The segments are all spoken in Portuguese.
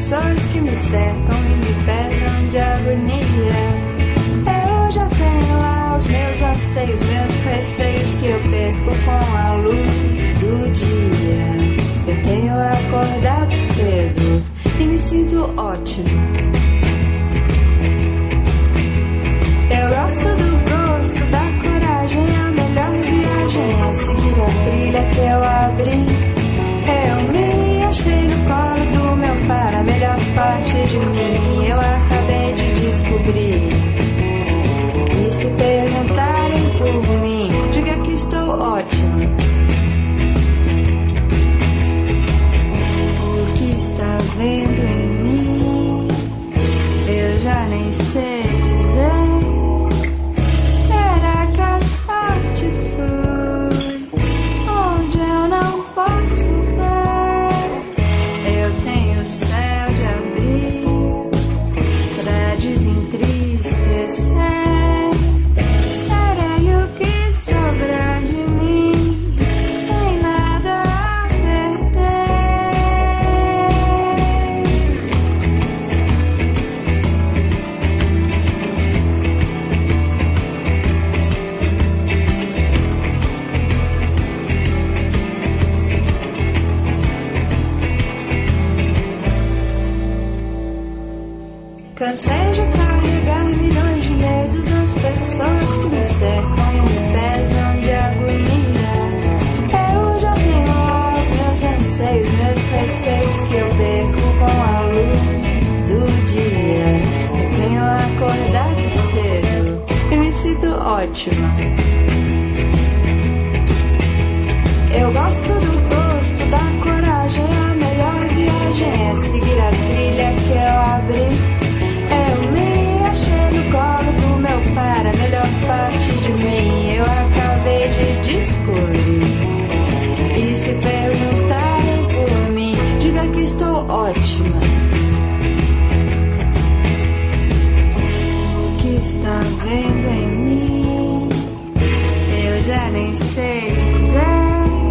pessoas que me cercam e me pesam de agonia. Eu já tenho lá os meus anseios, meus receios que eu perco com a luz do dia. Eu tenho acordado cedo e me sinto ótimo. Eu gosto do gosto, da coragem, a melhor viagem é seguir a trilha que eu abri. Eu me achei no colo do meu pai, a melhor parte de mim eu acabei de descobrir. E se perguntarem por mim, diga que estou ótimo. O que está vendo em mim, eu já nem sei dizer. Será que a sorte foi onde eu não posso ver? Eu tenho o céu de abril pra desentristecer. Serei o que sobrar de mim, sem nada a perder. Cansei de carregar milhões de meses nas pessoas que me cercam e me pesam de agonia. Eu já tenho lá os meus anseios, meus receios que eu perco com a luz do dia. Eu tenho acordado cedo e me sinto ótima. Eu gosto do gosto, da coragem, a melhor viagem é seguir a trilha que eu abri. Eu me achei no colo do meu pai, a melhor parte de mim eu acabei de descobrir. E se perguntarem por mim, diga que estou ótima. O que está vendo em mim, eu já nem sei dizer.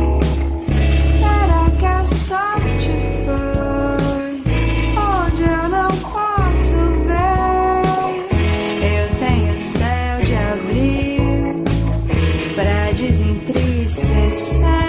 Será que a sorte foi onde eu não posso ver? Eu tenho céu de abril pra desentristecer.